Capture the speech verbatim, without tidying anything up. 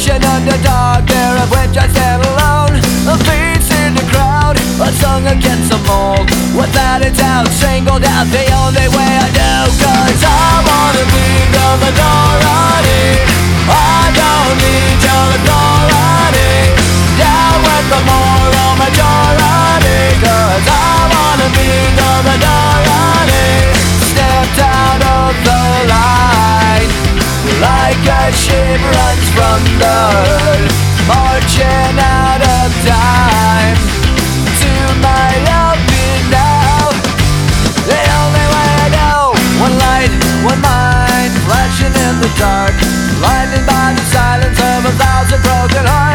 nation underdog, there of which I stand alone. A face in the crowd, a song against the mold. Without a doubt, singled out the only way I know. Cause I wanna be the minority, I don't need your authority. Down with the moral majority, cause I wanna be the minority. Stepped out of the line, like a ship runs from the hood, marching out of time. To my open now, the only way I know. One light, one mind, flashing in the dark, blinded by the silence of a thousand broken hearts.